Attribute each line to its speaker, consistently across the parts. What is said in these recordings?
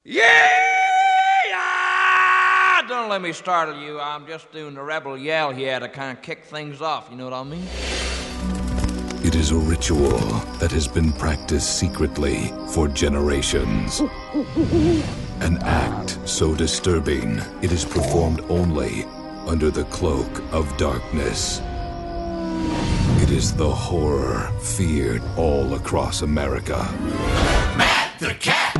Speaker 1: Yeah! Don't let me startle you. I'm just doing the rebel yell here to kind of kick things off. You know what I mean?
Speaker 2: It is a ritual that has been practiced secretly for generations. An act so disturbing, it is performed only under the cloak of darkness. It is the horror feared all across America.
Speaker 3: Matt the Cat!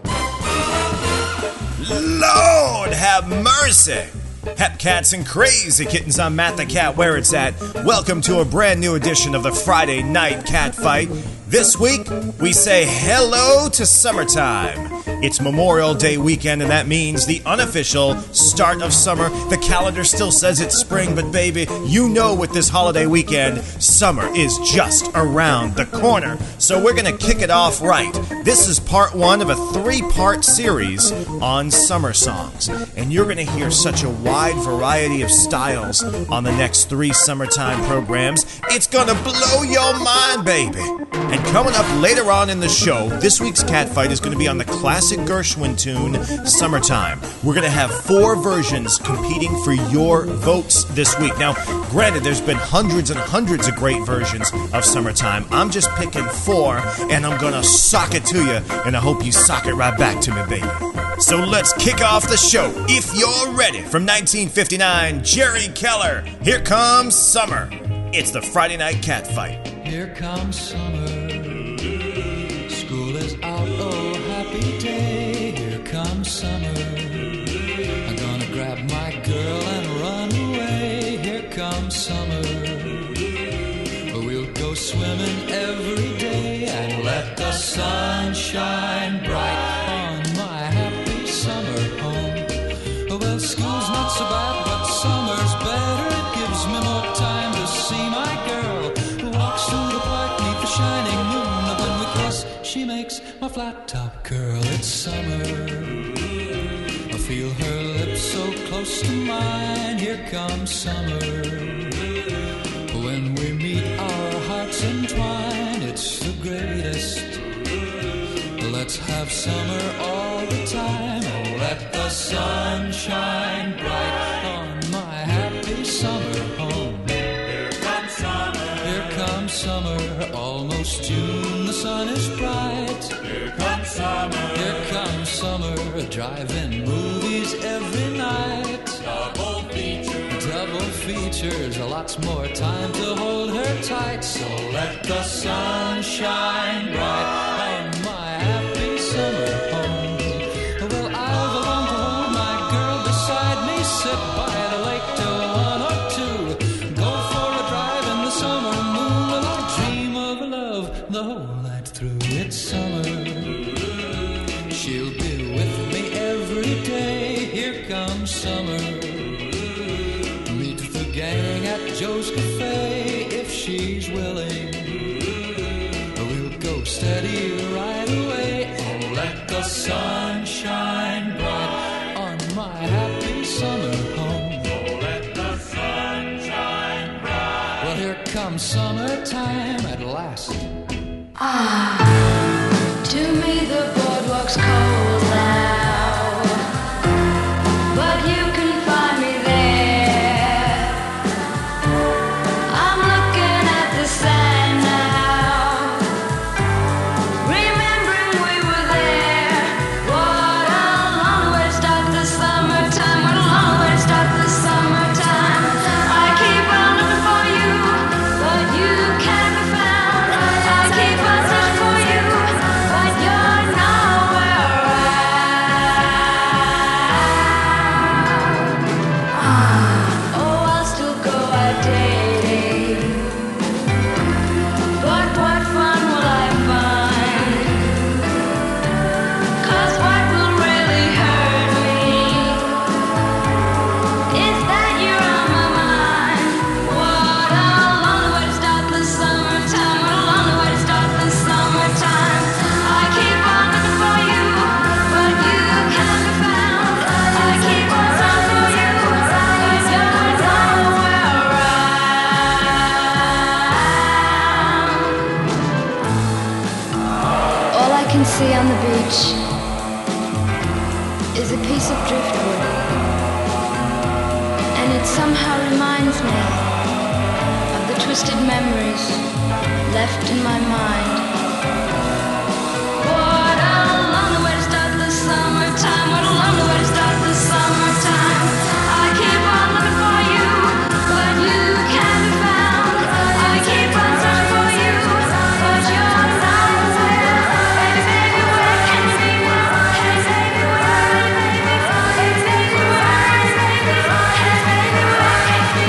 Speaker 3: Lord have mercy! Hep cats and crazy kittens, I'm Matt the Cat, where it's at. Welcome to a brand new edition of the Friday Night Cat Fight. This week, we say hello to summertime. It's Memorial Day weekend, and that means the unofficial start of summer. The calendar still says it's spring, but baby, you know with this holiday weekend, summer is just around the corner. So we're gonna kick it off right. This is part one of a three-part series on summer songs. And you're gonna hear such a wide variety of styles on the next three summertime programs. It's gonna blow your mind, baby. And coming up later on in the show, this week's Cat Fight is going to be on the classic Gershwin tune, Summertime. We're going to have four versions competing for your votes this week. Now, granted, there's been hundreds and hundreds of great versions of Summertime. I'm just picking four, and I'm going to sock it to you, and I hope you sock it right back to me, baby. So let's kick off the show. If you're ready, from 1959, Jerry Keller, Here Comes Summer. It's the Friday Night Cat Fight.
Speaker 4: Here comes summer, school is out, oh happy day. Here comes summer, I'm gonna grab my girl and run away. Here comes summer, we'll go swimming every day and let the sun shine bright on my happy summer home. Well, school's not so bad, but summer's better. It gives me more time to see my girl who walks through the park neath the shining moon. When we kiss, she makes my flat top curl. It's summer, I feel her lips so close to mine. Here comes summer, when we meet our hearts entwine. It's the greatest. Let's have summer all the time and let the sun shine bright on my happy summer home. Here comes summer, here comes summer, almost June, the sun is bright. Here comes summer, here comes summer, drive-in movies every night. Double features, lots more time to hold her tight. So let the sun shine bright on my happy summer home. Well, I've longed to hold my girl beside me, sit by the lake till 1 or 2, go for a drive in the summer moonlight, dream of love the whole night through. It's summer, she'll be with me every day. Here comes summer, meet the gang at Joe's Cafe if she's willing. We'll go steady right away and let the sun shine bright on my happy summer home. Oh, let the sun shine bright. Well, here comes summertime at last.
Speaker 5: Ah, to me the boardwalk's cold now, but you can find me there. I'm looking at the sand now, remembering we were there. What a long way to start the summertime, what a long way to start the summertime. I keep on looking for you, but you can't be found. I keep on searching for you, but you're not is a piece of driftwood, and it somehow reminds me of the twisted memories left in my mind. What a long way to start the summertime, what a long way to start the summertime. I keep on looking for you, but you can't be found. I keep on searching for you, but you're not there. Baby, baby, where can you be? Hey, baby, where? Hey, baby, where? Hey, baby, where? Hey, baby, where can you be?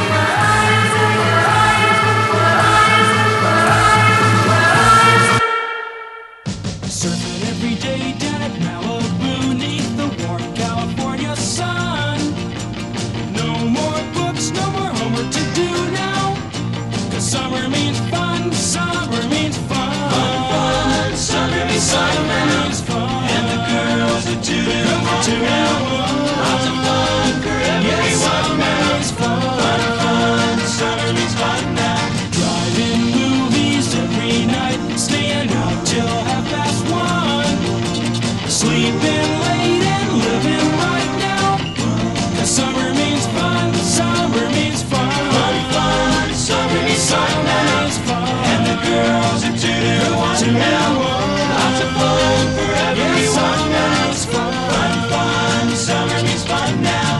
Speaker 4: Surfing every day down at Malibu, neath the warm California sun. No more books, no more homework to do now. 'Cause summer means fun, summer means fun. Fun, fun, summer means fun, summer means fun. And the girls are two-to-one. Lots of fun for everyone. Yes, summer means fun. Fun, fun, summer means fun now. Driving movies every night, staying out till 1:30. Sleeping late and living right now. 'Cause summer means fun, summer means fun. Fun, fun, summer means fun now. And the girls are two-to-one. Lots of fun for everyone. Yes, summer means fun. Fun, fun, summer means fun now.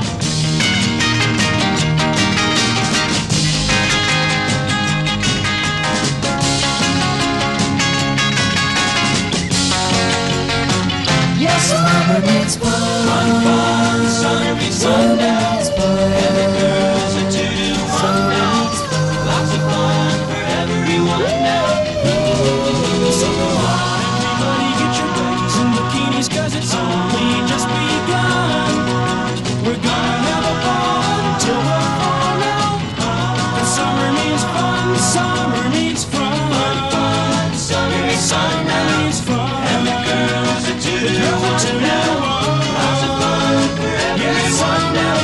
Speaker 6: Yes, summer means fun.
Speaker 4: Fun, fun, summer means fun now. And the girls are two-to-one now. Lots of fun for everyone now. So come on, everybody, get your bags and bikinis, 'cause it's only just begun. We're gonna have a ball until the fall now. 'Cause summer means fun, summer means fun. Fun, fun, summer means fun now. And the girls are two-to-one now. Lots of fun for everyone now.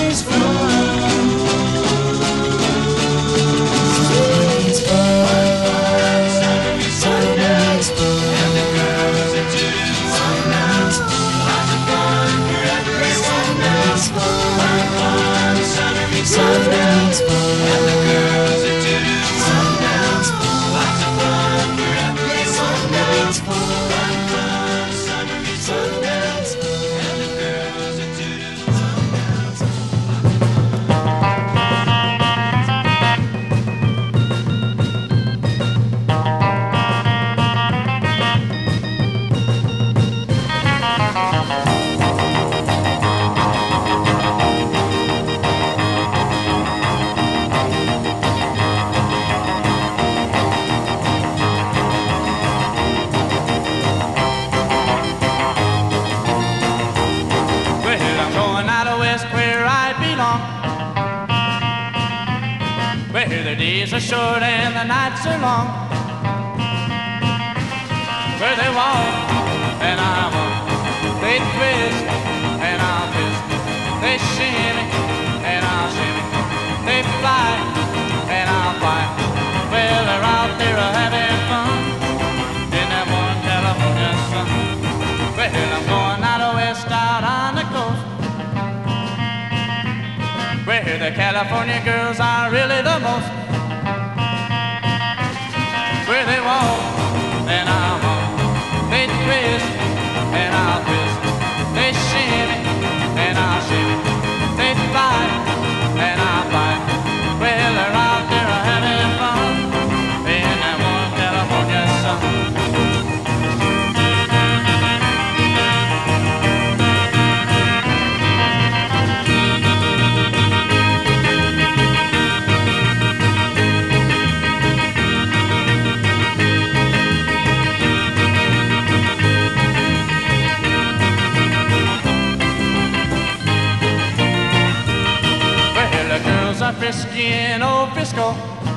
Speaker 7: days are short and the nights are long. Where they walk and I walk, they twist and I'll twist, they shimmy and I'll shimmy, they fly and I'll fly. Well, they're out there having fun in that one California sun. Well, I'm going out west, out on the coast, where the California girls are really the most. Where they walk and I walk, they twist and I'll twist, they shimmy and I'll shimmy, they fly and I'll fly. Well, they're out there having fun in that one California sun. Frisky in old Frisco,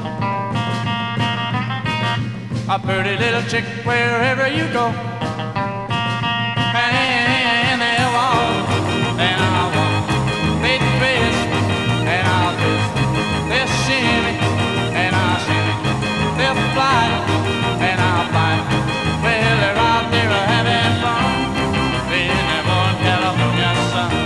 Speaker 7: a pretty little chick wherever you go. And they walk and I'll walk, they twist and I'll twist, they shimmy and I'll shimmy, they'll fly and I'll fly. Well, they're out there having fun in that one California sun.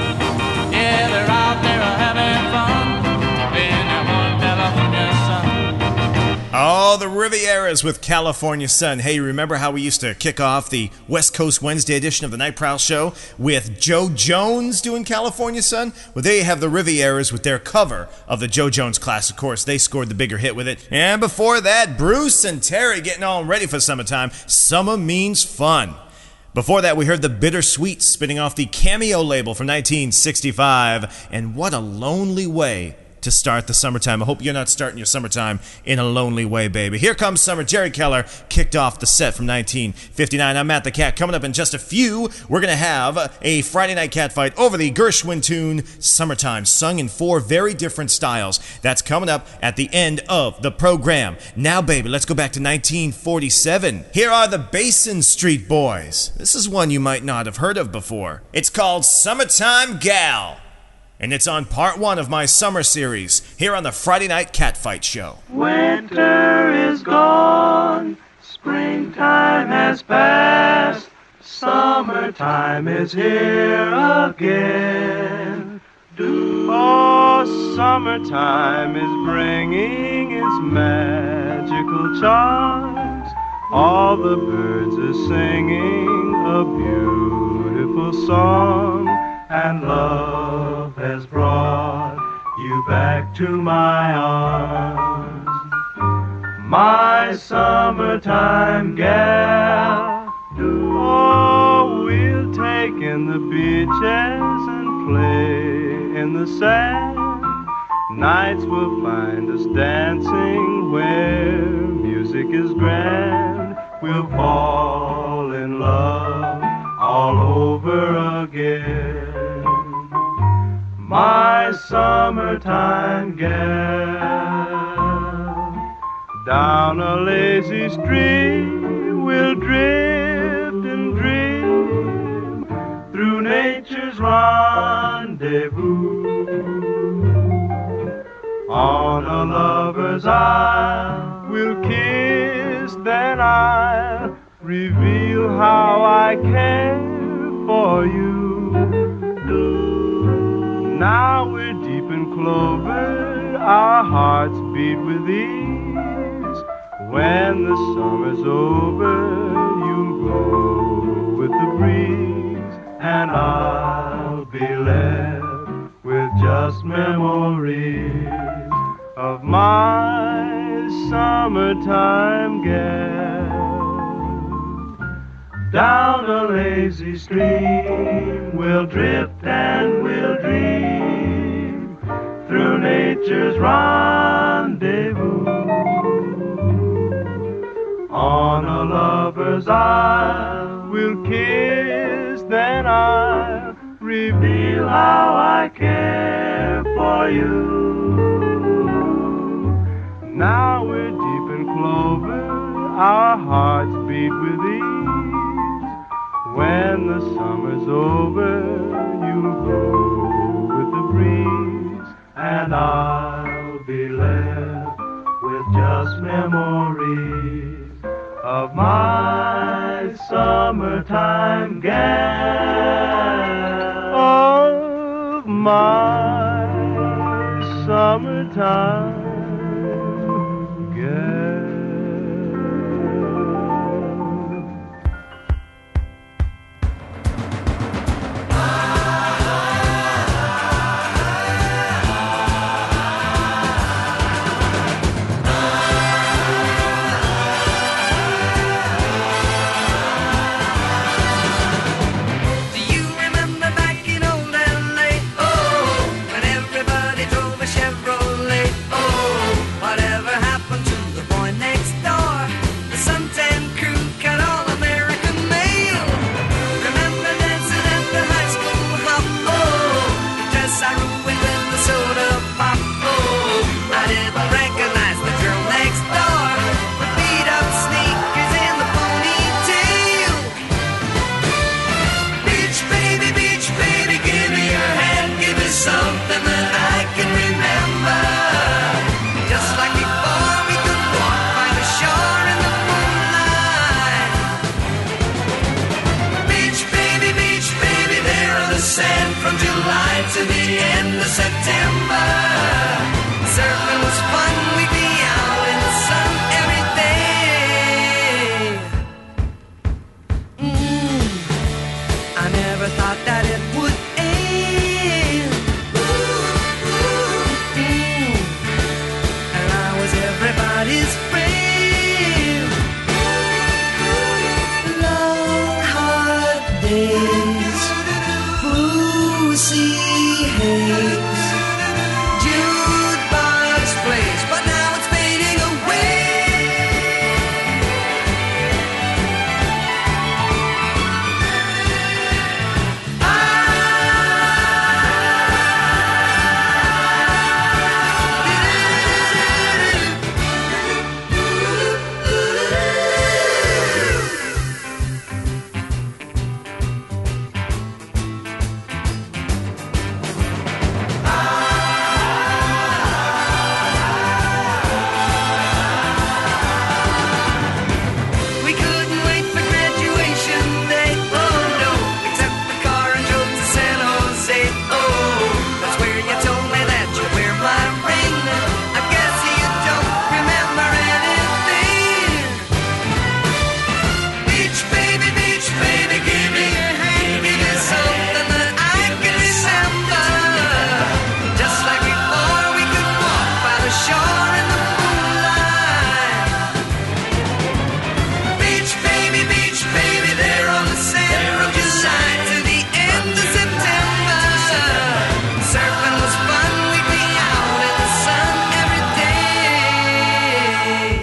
Speaker 3: Oh, the Rivieras with California Sun. Hey, remember how we used to kick off the West Coast Wednesday edition of the Night Prowl Show with Joe Jones doing California Sun? Well, there you have the Rivieras with their cover of the Joe Jones classic. Of course, they scored the bigger hit with it. And before that, Bruce and Terry getting all ready for summertime. Summer means fun. Before that, we heard the Bittersweet spinning off the Cameo label from 1965. And what a lonely way to start the summertime. I hope you're not starting your summertime in a lonely way, baby. Here comes summer. Jerry Keller kicked off the set from 1959. I'm Matt the Cat. Coming up in just a few, we're going to have a Friday night cat fight over the Gershwin tune Summertime, sung in 4 very different styles. That's coming up at the end of the program. Now, baby, let's go back to 1947. Here are the Basin Street Boys. This is one you might not have heard of before. It's called Summertime Gal. And it's on part 1 of my summer series here on the Friday Night Catfight Show.
Speaker 7: Winter is gone, springtime has passed, summertime is here again. Oh, summertime is bringing its magical charms. All the birds are singing a beautiful song, and love has brought you back to my arms. My summertime gal. Oh, we'll take in the beaches and play in the sand. Nights will find us dancing where music is grand. We'll fall in love all over again. My summertime gal. Down a lazy stream we'll drift and dream through nature's rendezvous. On a lover's isle we'll kiss, then I'll reveal how I care for you. Now we're deep in clover, our hearts beat with ease. When the summer's over, you'll go with the breeze, and I'll be left with just memories of my summertime gal. Down a lazy stream we'll drift and we'll dream through nature's rendezvous. On a lover's isle we'll kiss, then I'll reveal how I care for you. Now we're deep in clover, our hearts beat with ease. When the summer's over, you'll go with the breeze, and I'll be left with just memories of my summertime gal. Of my summertime gal. To the end of September, surfing was fun. We'd be out in the sun every
Speaker 6: thought that it would end. And I was everybody's friend. Long hard days, Brucey haze, jukebox plays, but now it's fading away. We couldn't wait for graduation day. Oh no, except the car and drove to San Jose. Oh, that's where you told me that you'd wear my ring. I guess you don't remember anything. Beach baby, give me your hand. Give me something that I can remember. Just like before, we could walk by the shore in the moonlight. Beach baby, there on the sand from July to the end of September. Surfing was fun, we'd be out in the sun every day.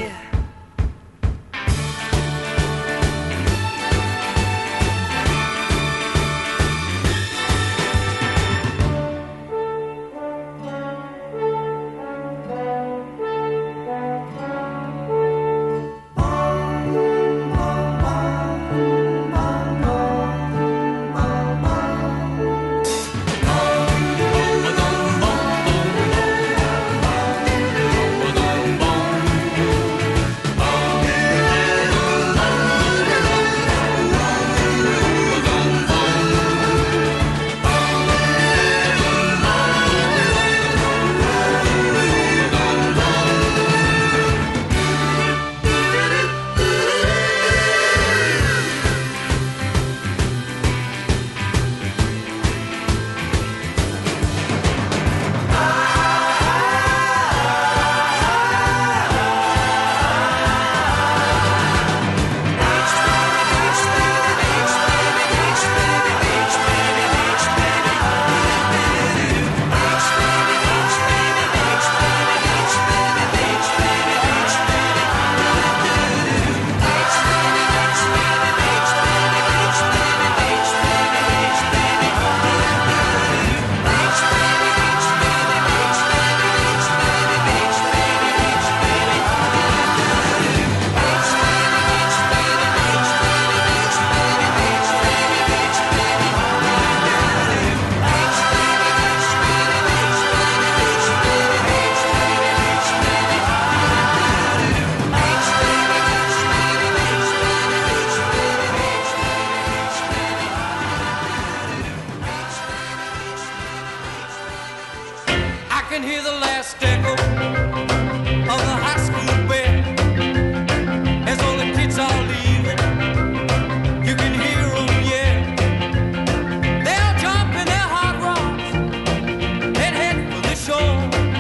Speaker 4: I can hear the last echo of the high school bell as all the kids are leaving. You can hear them yell. They'll jump in their hot rods and head for the shore.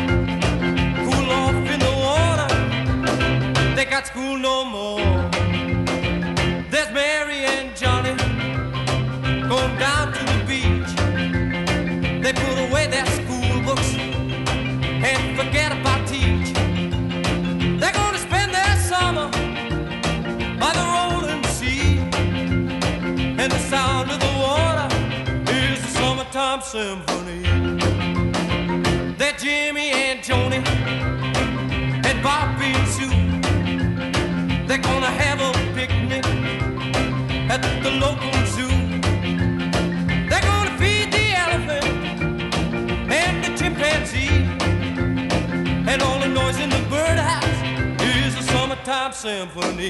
Speaker 4: Cool off in the water. They got school no more. There's Mary and Johnny going down to the beach. They put away their school books and forget about teach. They're gonna spend their summer by the rolling sea, and the sound of the water is the summertime symphony. They're Jimmy and Joni and Bobby and Sue. They're gonna have a picnic at the local zoo. They're gonna feed the elephant and the chimpanzee, and all the noise in the birdhouse is a summertime symphony.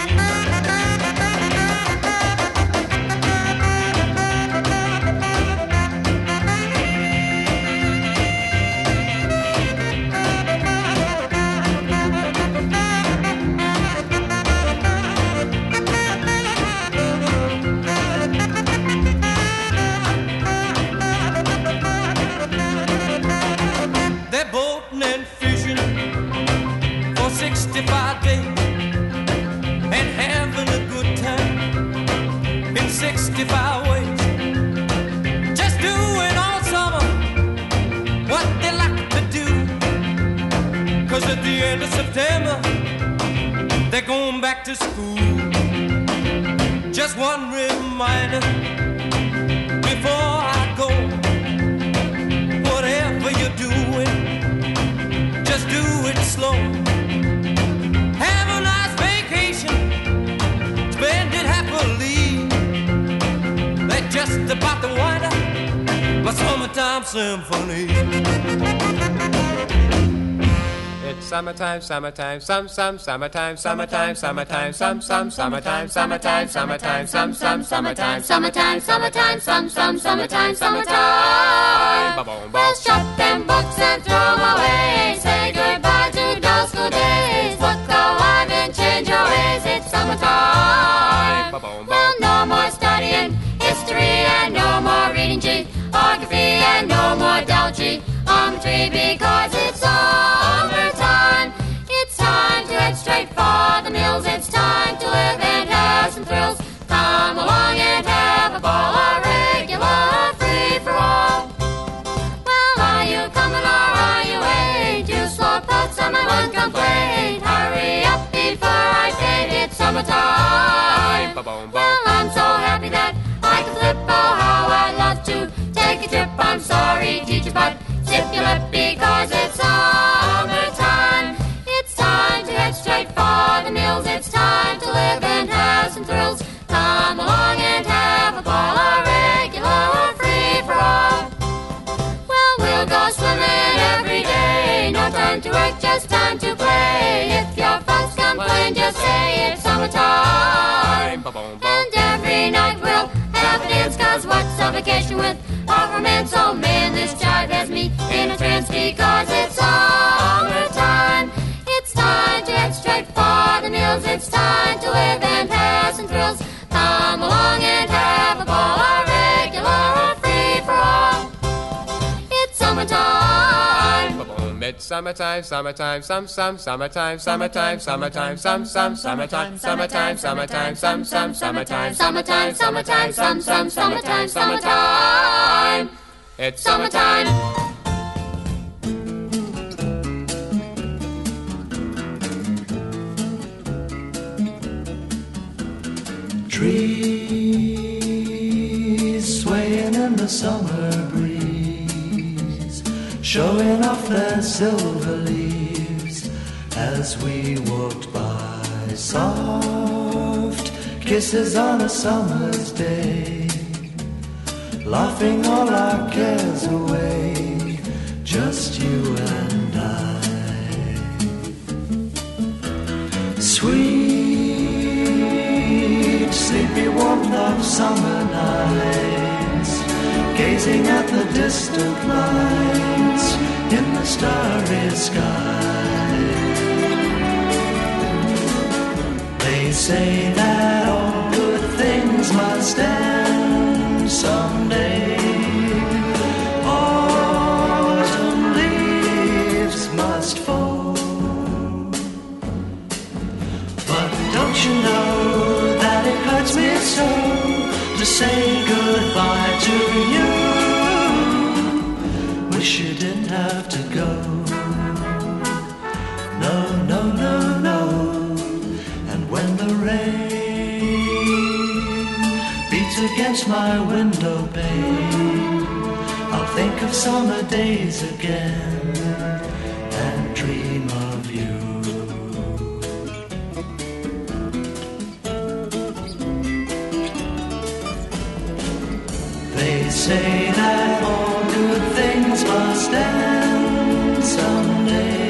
Speaker 8: to school. Just one reminder before I go. Whatever you're doing, just do it slow. Have a nice vacation, spend it happily. That's just about the wind up my summertime symphony. It's summertime, summertime, summertime, summertime, summertime, summertime, summertime, summertime, summertime, summertime, summertime, summertime, summertime.
Speaker 5: Well, shut them books and throw 'em away. Say goodbye to dull school days. Look alive and change your ways. It's summertime. Well, no more studying history and no more reading geography and no more geometry because it's summertime. It's time to head straight for the mills. It's time to live and have some thrills. Come along and have a ball, a regular free-for-all. Well, are you coming or are you late? You slow pokes on my one complaint. Hurry up before I fade. It's summertime. Well, I'm so happy that I can flip. Oh, how I'd love to take a trip. I'm sorry, teacher, but zip your lip because it's summertime. It's time to head straight for the mills. It's time to live and have some thrills. Come along and have a ball, a regular free-for-all. Well, we'll go swimming every day. No time to work, just time to play. If your folks complain, just say it's summertime. And every night we'll have a dance, 'cause what's a vacation with a romance? Oh man, this jive has me in a trance because it's summertime. It's time to head straight for the mills. It's time to live and have some thrills. Come along and have a ball, a regular free-for-all. It's summertime.
Speaker 8: It's summertime, summertime, summertime, summertime, summertime, summertime, summertime, summertime, summertime, summertime, summertime. It's summertime.
Speaker 9: Trees swaying in the summer breeze, showing off their silver leaves as we walked by. Soft kisses on a summer's day, laughing all our cares away, just you and I. Sweet, sleepy warmth of summer nights, gazing at the distant lights in the starry sky. They say that all good things must end someday. Autumn leaves must fall. But don't you know that it hurts me so to say goodbye to you? Wish you didn't have to go. No, no, no, no. And when the rain beats against my window pane, I'll think of summer days again and dream of you. They say that all good things must end someday.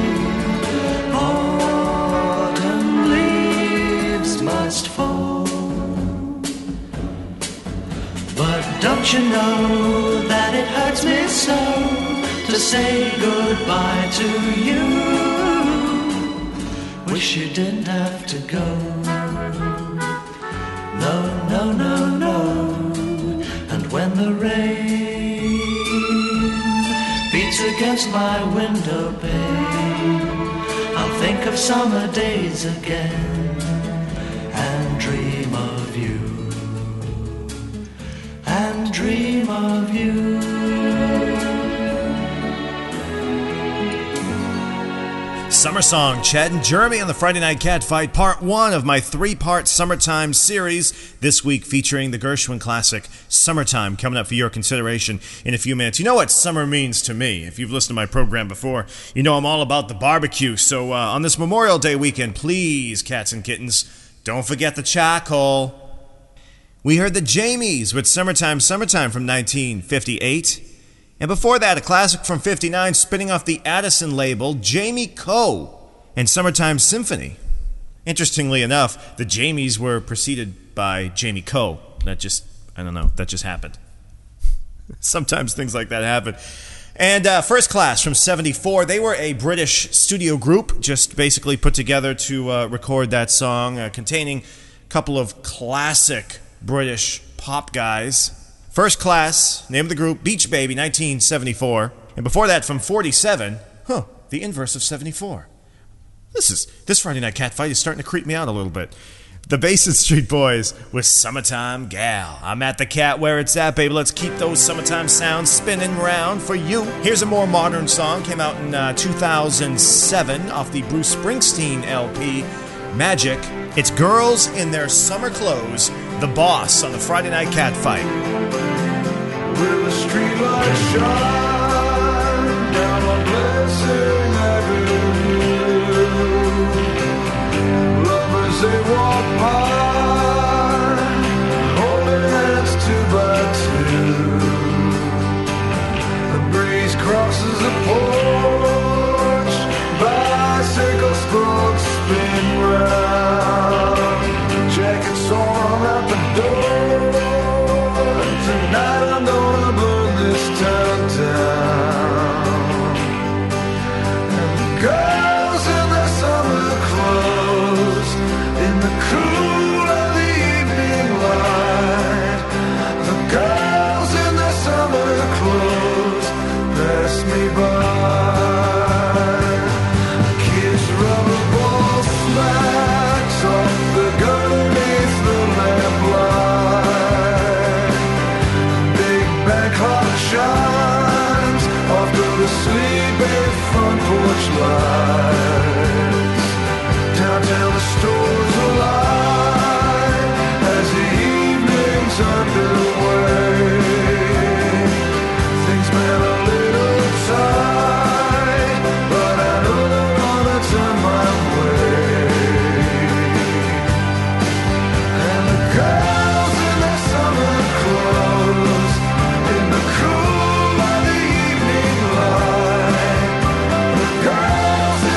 Speaker 9: Autumn leaves must fall. But don't you know that it hurts me so to say goodbye to you? Wish you didn't have to go. No, no, no, no. And when the rain beats against my window pane, I'll think of summer days again and dream of you. And dream of you.
Speaker 3: Summer Song, Chad and Jeremy on the Friday Night Cat Fight, part one of my three-part summertime series, this week featuring the Gershwin classic, Summertime, coming up for your consideration in a few minutes. You know what summer means to me. If you've listened to my program before, you know I'm all about the barbecue. So on this Memorial Day weekend, please, cats and kittens, don't forget the charcoal. We heard the Jamies with Summertime, Summertime from 1958. And before that, a classic from 59, spinning off the Addison label, Jamie Coe and Summertime Symphony. Interestingly enough, the Jamies were preceded by Jamie Coe. That just happened. Sometimes things like that happen. And First Class from 74, they were a British studio group, just basically put together to record that song, containing a couple of classic British pop guys. First Class, name of the group, Beach Baby, 1974. And before that, from 47, the inverse of 74. This Friday Night Cat Fight is starting to creep me out a little bit. The Basin Street Boys with Summertime Gal. I'm at the cat where it's at, baby. Let's keep those summertime sounds spinning round for you. Here's a more modern song. Came out in 2007 off the Bruce Springsteen LP, Magic. It's Girls in Their Summer Clothes, The Boss on the Friday Night Cat Fight.
Speaker 10: Will the streetlights shine down on Blessing Avenue? Lovers, they walk by, holding hands two by two. The breeze crosses the porch, bicycles folks spin round. Jackets on at the door. Tonight I'm gonna burn this town down. And the girls in their summer clothes, in the cool of the evening light. The girls in their summer clothes pass me by. Kids rubber ball smacks off the gun beneath the lamplight. Big bank clock shines off to the sleepy front porch lights. Downtown the stores alive as the evening's underway. Things been a little tight, but I know they're gonna turn my way. And the girls in their summer clothes, in the cool of the evening light. The girls in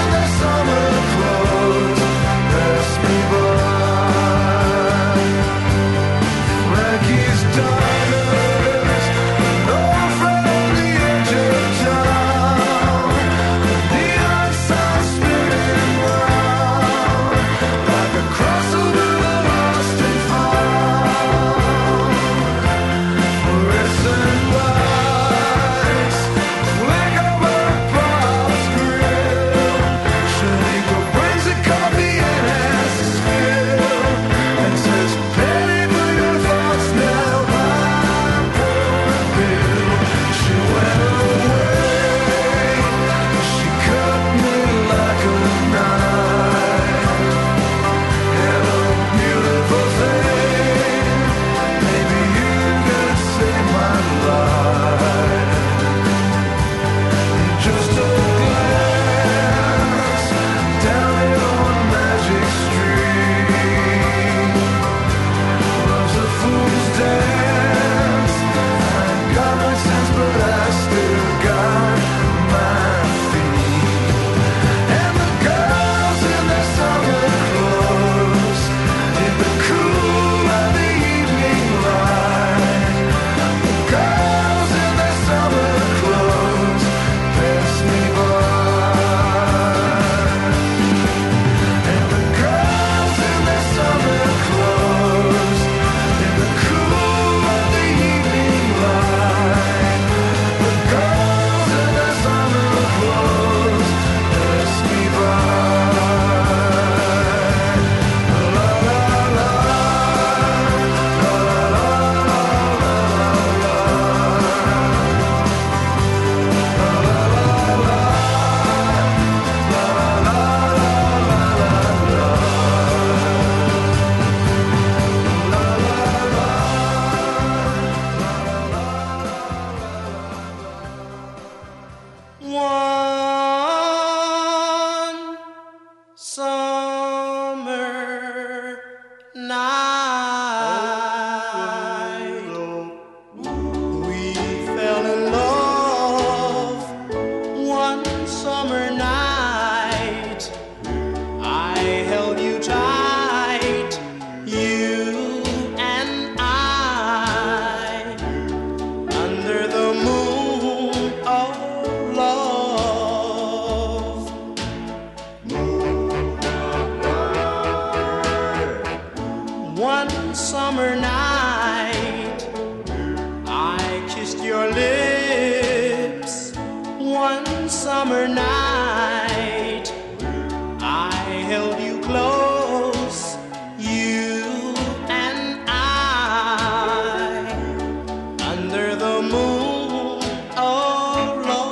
Speaker 8: summer night, I held you close, you and I, under the moon, oh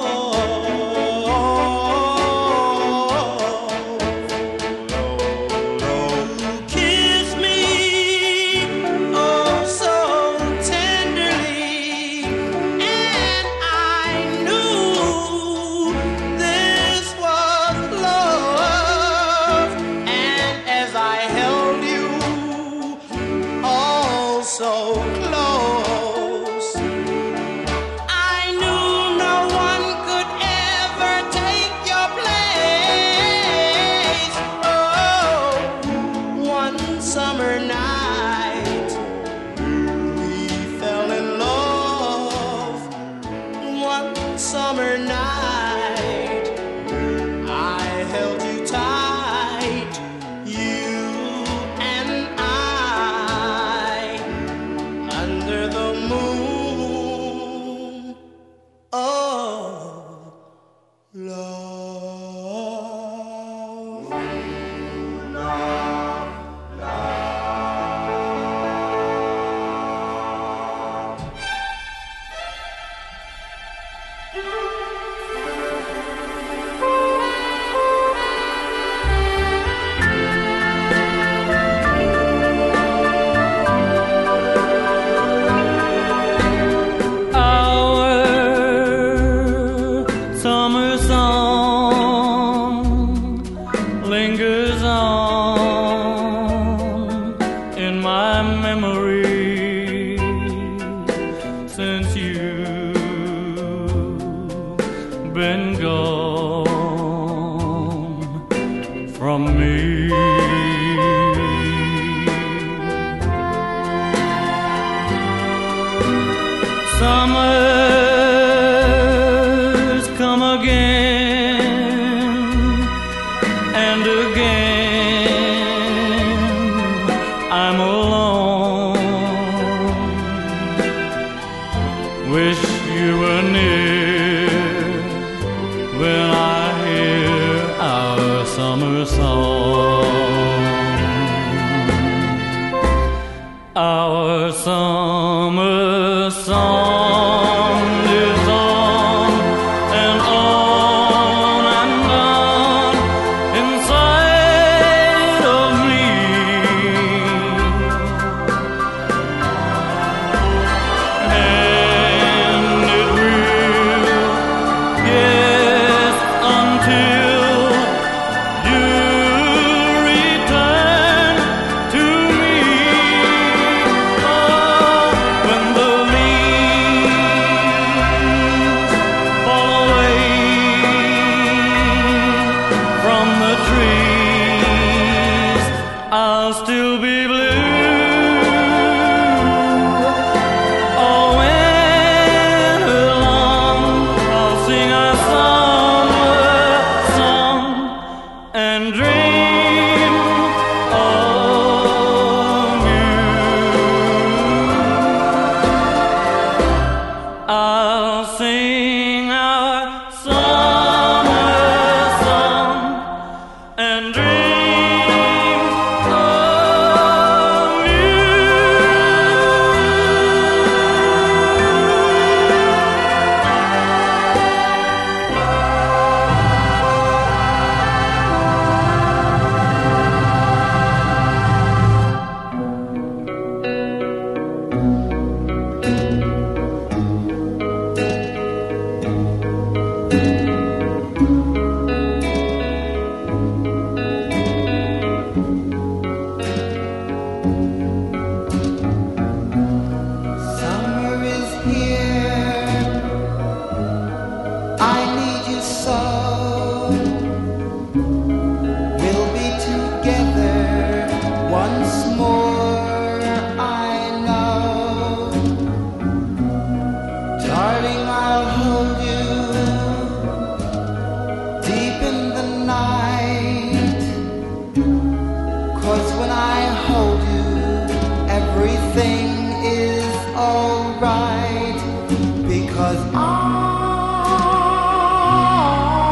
Speaker 8: Lord. You kissed me, oh so tenderly, and I knew this was love. And as I held you all so close, I knew no one could ever take your place. Oh, one summer night, we fell in love. One summer night, I held you tight, you and I, under the moon of our summer song lingers on in my memory since you've been gone from me. Summers come again and again. I'm alone. Wish you were near when I hear our summer song. Our summer song lives on and on and on inside of me. And it will, yes, until you return to me. Oh, when the leaves fall away from the trees, I'll still be blue. All winter long, I'll sing a summer song and dream of you. I'll sing our summer song and dream of you.
Speaker 11: Summer is here. I need you so. We'll be together once more, I know. Darling, I'll hold you deep in the night. 'Cause when I hold you, everything is alright. Because I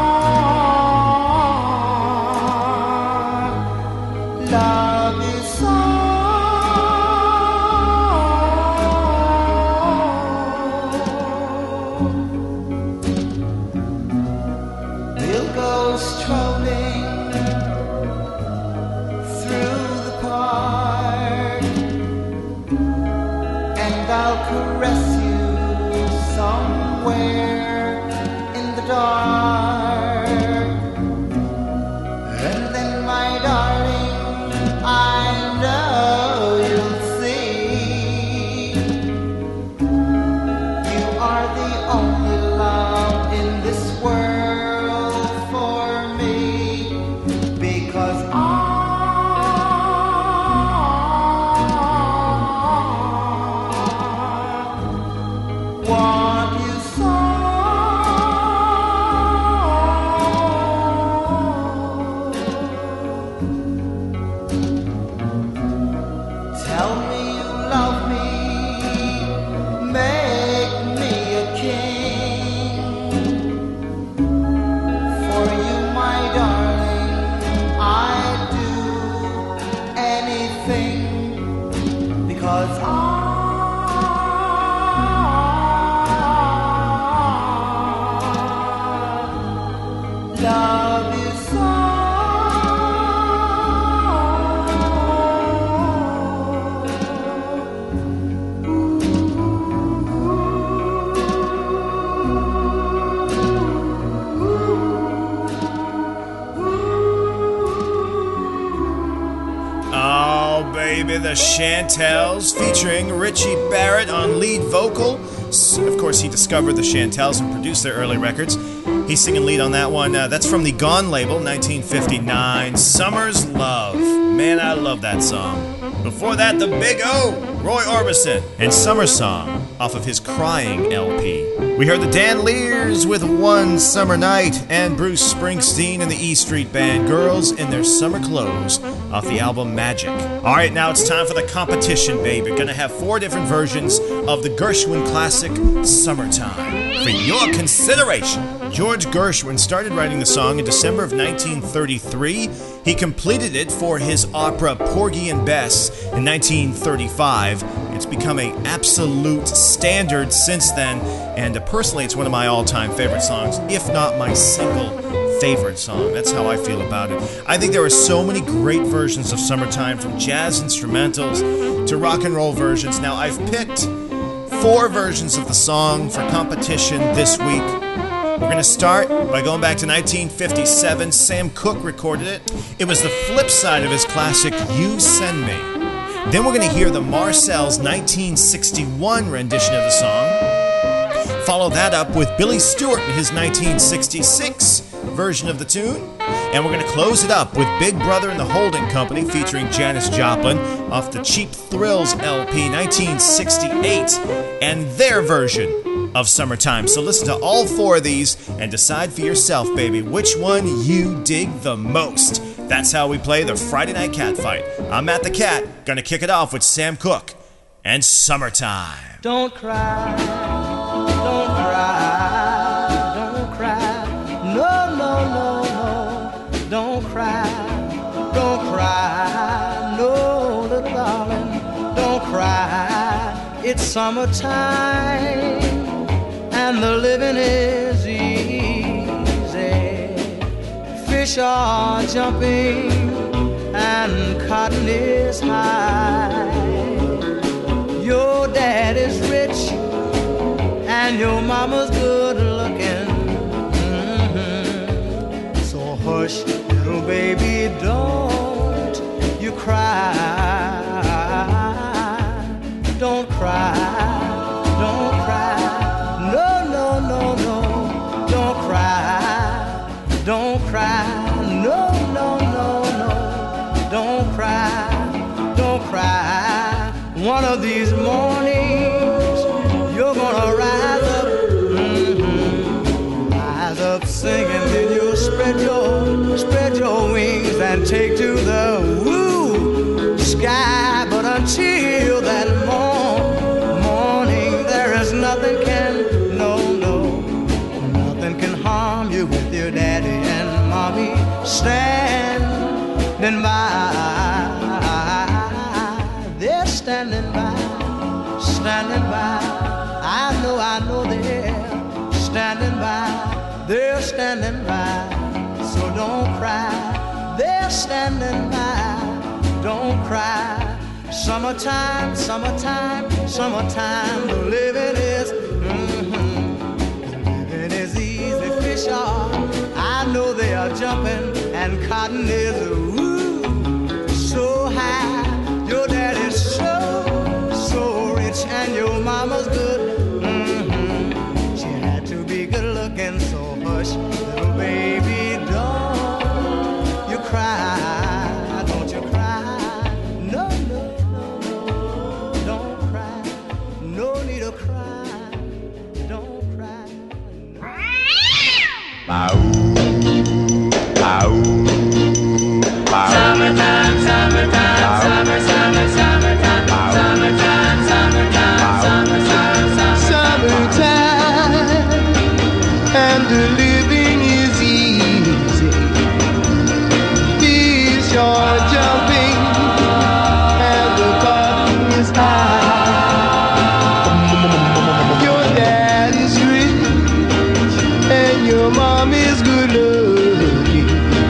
Speaker 3: the Chantels featuring Richie Barrett on lead vocal. Of course, he discovered the Chantels and produced their early records. He's singing lead on that one. That's from the Gone label, 1959. Summer's Love. Man, I love that song. Before that, the Big O, Roy Orbison, and Summer Song off of his Crying LP. We heard the Dan Lears with One Summer Night and Bruce Springsteen and the E Street Band, Girls in Their Summer Clothes off the album Magic. All right, now it's time for the competition, baby. We're going to have 4 different versions of the Gershwin classic, Summertime. For your consideration, George Gershwin started writing the song in December of 1933. He completed it for his opera Porgy and Bess in 1935. It's become an absolute standard since then, and personally, it's one of my all-time favorite songs, if not my single favorite song. That's how I feel about it. I think there are so many great versions of Summertime, from jazz instrumentals to rock and roll versions. Now, I've picked 4 versions of the song for competition this week. We're going to start by going back to 1957. Sam Cooke recorded it. It was the flip side of his classic, You Send Me. Then we're going to hear the Marcells' 1961 rendition of the song. Follow that up with Billy Stewart and his 1966 version of the tune. And we're going to close it up with Big Brother and the Holding Company featuring Janis Joplin off the Cheap Thrills LP 1968 and their version of Summertime. So listen to all 4 of these and decide for yourself, baby, which one you dig the most. That's how we play the Friday Night Cat Fight. I'm Matt the Cat, gonna kick it off with Sam Cooke and Summertime.
Speaker 8: Don't cry, don't cry, don't cry. No, no, no, no. Don't cry, don't cry. No, little darling, don't cry. It's summertime and the living is easy. Fish are jumping and cotton is high. Your dad is rich and your mama's good looking. So hush, little baby, don't you cry. Don't cry, don't cry. No, no, no, no, don't cry. Don't cry. No, no, no, no. Don't cry. Don't cry. One of these mornings you're gonna rise up, rise up singing. Then you'll spread your wings and take to the woo sky. But until that morning, there is nothing can, nothing can harm you with your daddy and mommy standing by. They're standing by, standing by. I know they're standing by. They're standing by. So don't cry. They're standing by. Don't cry. Summertime, summertime, summertime. The living is, the living is easy. Fish are, I know they are jumping, and cotton is ooh, so high. Your dad is so rich, and your mama's good. She had to be good looking, so hush, little baby, don't you cry, don't you cry. No, no, no, don't cry. No need to cry. Don't cry.
Speaker 6: Summertime, summertime, summer, summer, summertime, summertime, summertime, summertime,
Speaker 10: Summertime, and the living is easy. Fish are jumping, and the cotton is high. Your dad is rich, and your mom is good looking.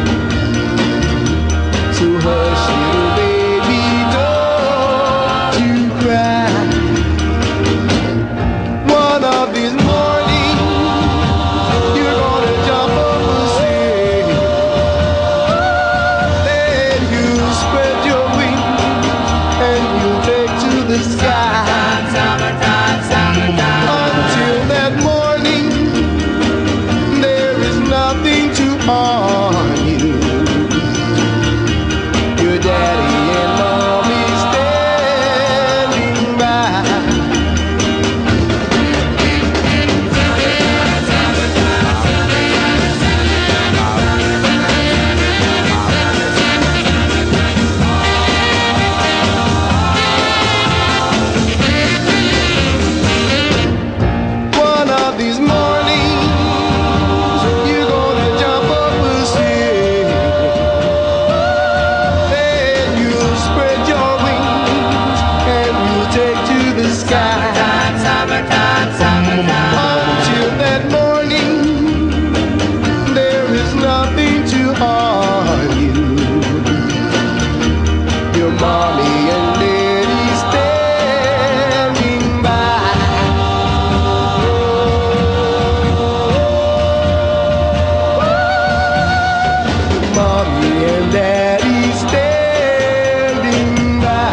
Speaker 10: So hush, little baby, don't you cry. One of these mornings, you're gonna jump over the sea. Then you spread your wings and on you. Your daddy and mommy standing by. One of these mornings, you're gonna jump up and sing. Then you'll spread your wings and you'll take to the sky. Until that morning, there is nothing to harm you. Your mommy and daddy standing by. Mommy and daddy standing by.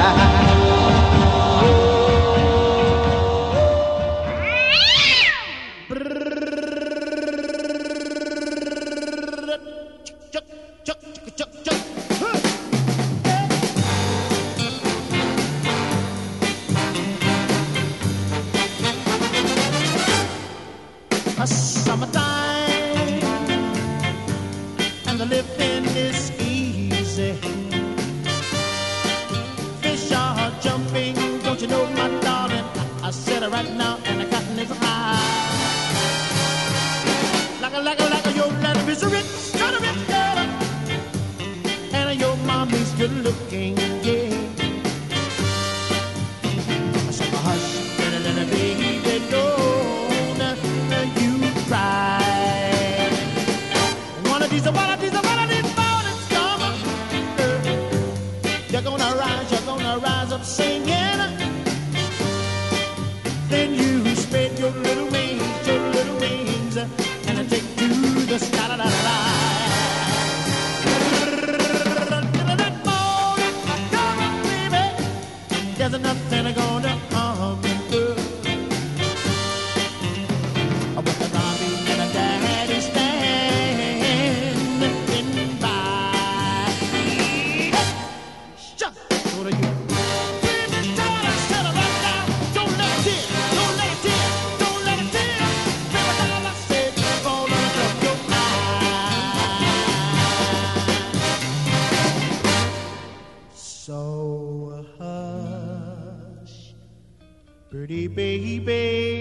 Speaker 12: A summertime and the living is easy. Fish are jumping, don't you know, my darling? I said it right now, and the cotton is high. Like a, your daddy is a rich, kind of rich girl, and your mommy's good looking, yeah. So hush, little baby, don't you cry. One of these mornings come, you're gonna rise up singing. Then you spread your little wings, and take to the sky. That morning, come on, baby. There's nothing gonna harm you. With the mommy and the daddy standing by. Shut up, what are you? Settle right down. Don't let it in. Don't let it in. Don't let it in. Baby, all I said is gonna look your eye. So hush, pretty baby.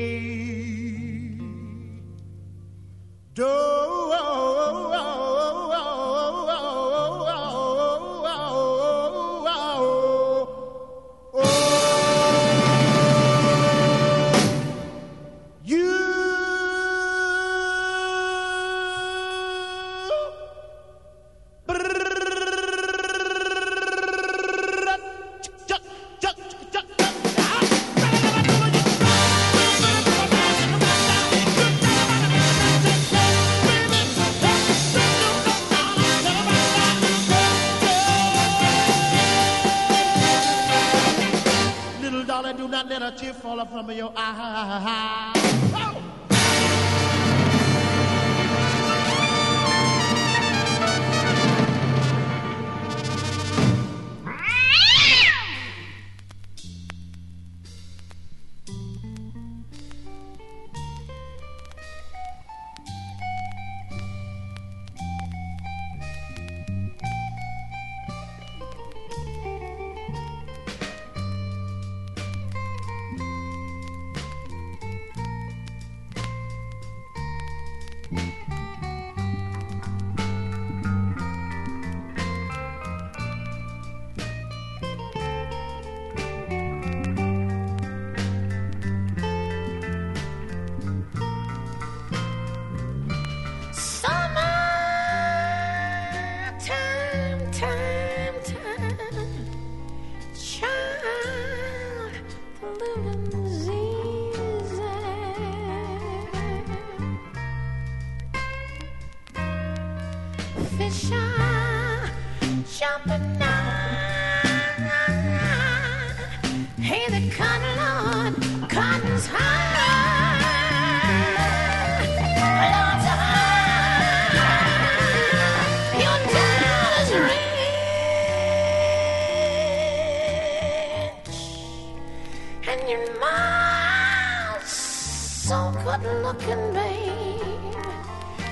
Speaker 12: Little darling, do not let a tear fall from your eye. Hey, the cotton, Lord, cotton's high. Lord's high.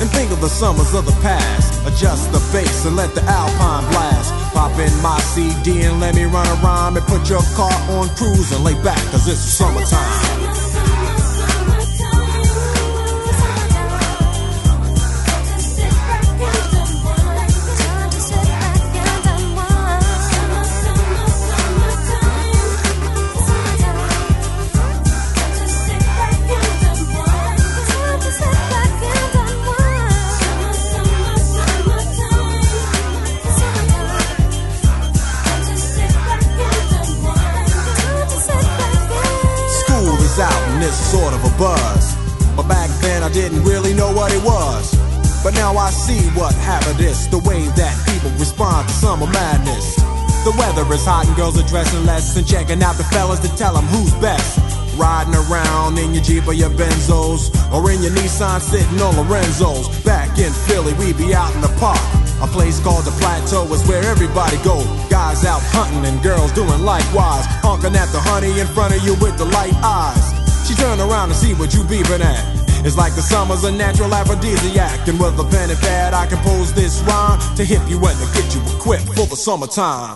Speaker 13: and think of the summers of the past. Adjust the bass and let the Alpine blast. Pop in my CD and let me run a rhyme and put your car on cruise and lay back, cause it's summertime. Out and it's sort of a buzz, but back then I didn't really know what it was. But now I see what happened is the way that people respond to summer madness. The weather is hot and girls are dressing less and checking out the fellas to tell them who's best. Riding around in your Jeep or your Benzos, or in your Nissan sitting on Lorenzo's. Back in Philly we be out in the park. A place called the Plateau is where everybody go. Guys out hunting and girls doing likewise. Honking at the honey in front of you with the light eyes. She turn around and see what you beeping at. It's like the summer's a natural aphrodisiac. And with a pen and pad I compose this rhyme to hip you and to get you equipped for the summertime.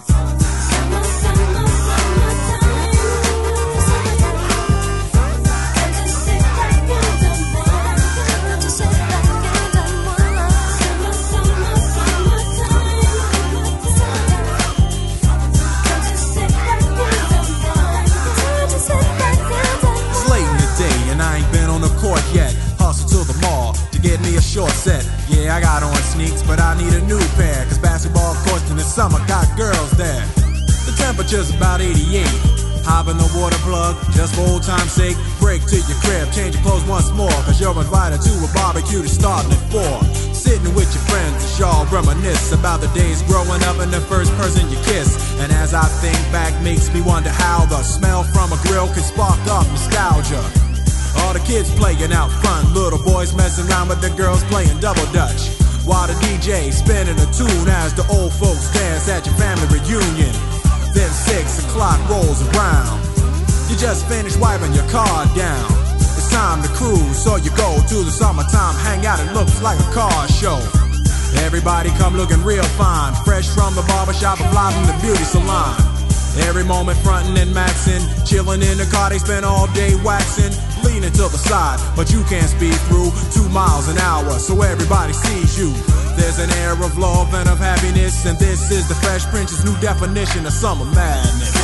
Speaker 13: Yet, hustle to the mall to get me a short set. Yeah, I got on sneaks, but I need a new pair, cause basketball courts in the summer got girls there. The temperature's about 88. Hop in the water plug, just for old time's sake. Break to your crib, change your clothes once more, cause you're invited to a barbecue that's starting at 4. Sitting with your friends as y'all reminisce about the days growing up and the first person you kiss. And as I think back, makes me wonder how the smell from a grill can spark up nostalgia. All the kids playing out front, little boys messing around with the girls playing double dutch. While the DJ spinning a tune as the old folks dance at your family reunion. Then 6 o'clock rolls around. You just finished wiping your car down. It's time to cruise, so you go to the summertime hangout. It looks like a car show. Everybody come looking real fine, fresh from the barbershop or fly from the beauty salon. Every moment frontin' and maxin', chillin' in the car, they spend all day waxin', leaning to the side, but you can't speed through 2 miles an hour, so everybody sees you. There's an air of love and of happiness, and this is the Fresh Prince's new definition of summer madness.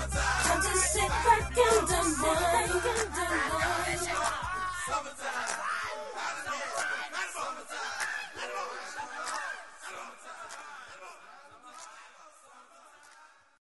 Speaker 5: Summertime.